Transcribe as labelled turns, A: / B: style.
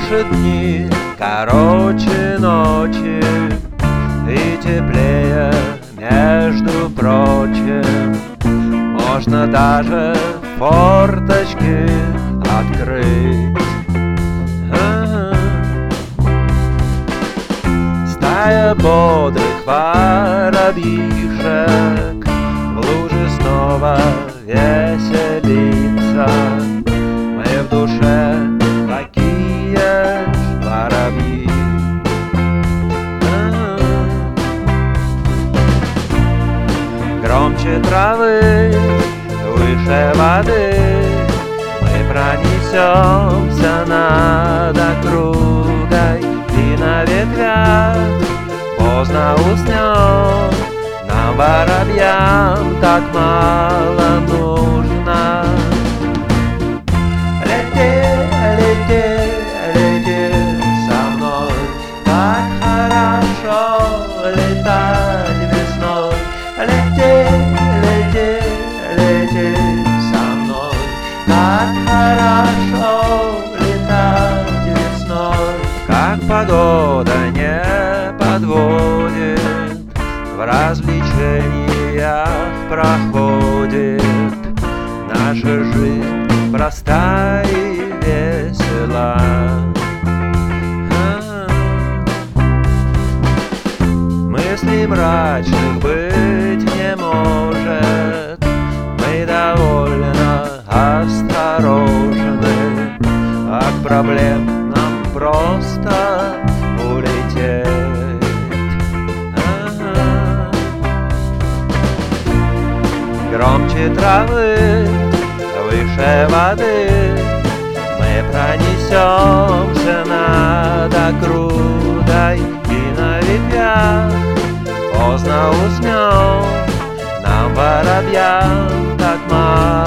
A: Наши дни короче ночи и теплее, между прочим. Можно даже форточки открыть. Стая бодрых воробьишек в луже снова веселится. Мы в душе такие ж воробьи. Громче травы, выше воды, мы пронесемся над округой, и на ветвях поздно уснем. Нам, воробьям, так мало нужно. Лети, лети, лети со мной, так хорошо летать весной. Лети, лети, лети со мной, так хорошо летать весной. Как погода не подводит, в развлечениях проходит наша жизнь проста и весела. Мыслей мрачных быть не может, мы довольно осторожны, от проблем нам просто улететь. Громче травы, выше воды, мы пронесемся над округой, и на ветвях поздно уснем. Нам, воробьям, так мало